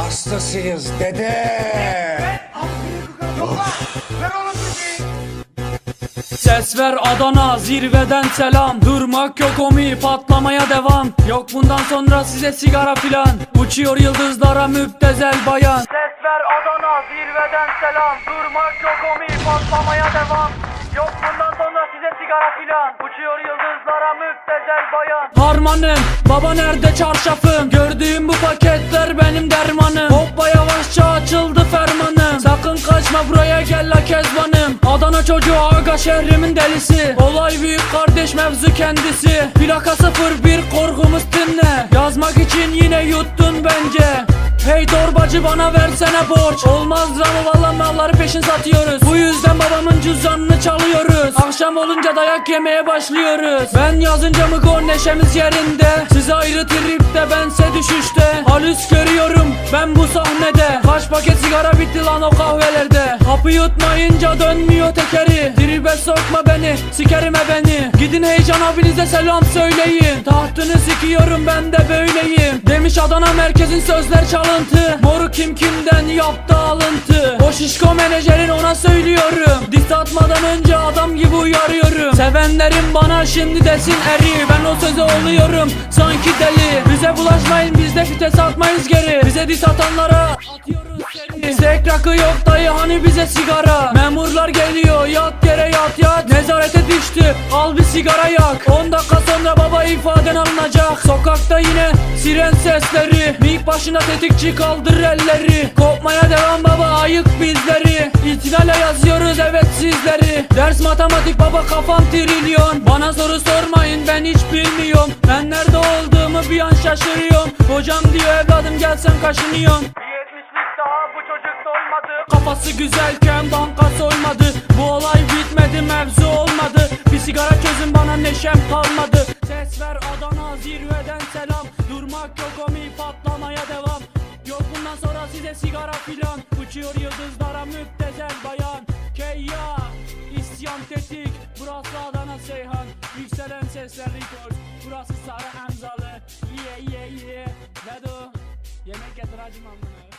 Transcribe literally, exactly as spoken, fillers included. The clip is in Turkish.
hastasıyız dede. Ses ver Adana, zirveden selam. Durmak yok omi, patlamaya devam. Yok bundan sonra size sigara filan. Uçuyor yıldızlara müptezel bayan. Ses ver Adana, zirveden selam. Durmak yok omi, patlamaya devam. Yok bundan sonra size sigara filan. Uçuyor yıldızlara müptezel bayan. Harmanım, baba nerede çarşafım? Gördüğüm bu paketler benim dermanım. Hoppa yavaşça açıldı fermanım. Sakın kaçma buraya gel la kezbanım. Adana çocuğu aga şehrimin delisi. Olay büyük kardeş mevzu kendisi. Plaka sıfır bir korkumuz dinle. Yazmak için yine yuttun bence. Hey torbacı bana versene borç. Olmaz ama valla malları peşin satıyoruz. Bu yüzden babamın cüzdanını çalıyoruz. Akşam olunca dayak yemeye başlıyoruz. Ben yazınca mı gol neşemiz yerinde. Size ayrı tripte bense düşüşte. Halüs görüyorum ben bu sahnede. Kaç paket sigara bitti lan o kahvelerde. Hapı yutmayınca dönmüyor tekeri. Tribe sokma beni sikerime beni. Gidin heyecan abinize selam söyleyin. Tahtını sikiyorum ben de böyleyim. Demiş Adana merkezin sözler çalın. Moru kim kimden yaptı alıntı. O şişko menajerin ona söylüyorum. Diss atmadan önce adam gibi uyarıyorum. Sevenlerim bana şimdi desin eri. Ben o söze oluyorum sanki deli. Bize bulaşmayın biz de fites atmayız geri. Bize diss atanlara atıyoruz seri. Zek rakı yok dayı hani bize sigara. Memurlar geliyor yat yere yat yat. Nezarete düştü al bir sigara yak. on dakika sonra baba ifaden alınacak. Sokakta yine siren sesleri. Mik başına tetikçi kaldır elleri. Kopmaya devam baba ayık bizleri. İtinale yazıyoruz evet sizleri. Ders matematik baba kafam trilyon. Bana soru sormayın ben hiç bilmiyorum. Ben nerede olduğumu bir an şaşırıyorum. Hocam diyor evladım gelsen kaşınıyorum. Yetmişlik daha bu çocuk dolmadı. Kafası güzelken banka soymadı. Bu olay bitmedi mevzu olmadı. Bir sigara çözün bana neşem kalmadı. Ses ver Adana zirveden selam. Durmak yok omi patlamaya devam. Yok bundan sonra size sigara filan. Uçuyor yıldızlara müptezel bayan. Keyya isyan tetik. Burası Adana Seyhan. Yükselen sesler rekord. Burası Sarı Hamzalı. Yeah yeah yeah. Vedo yemek getir hacım amına.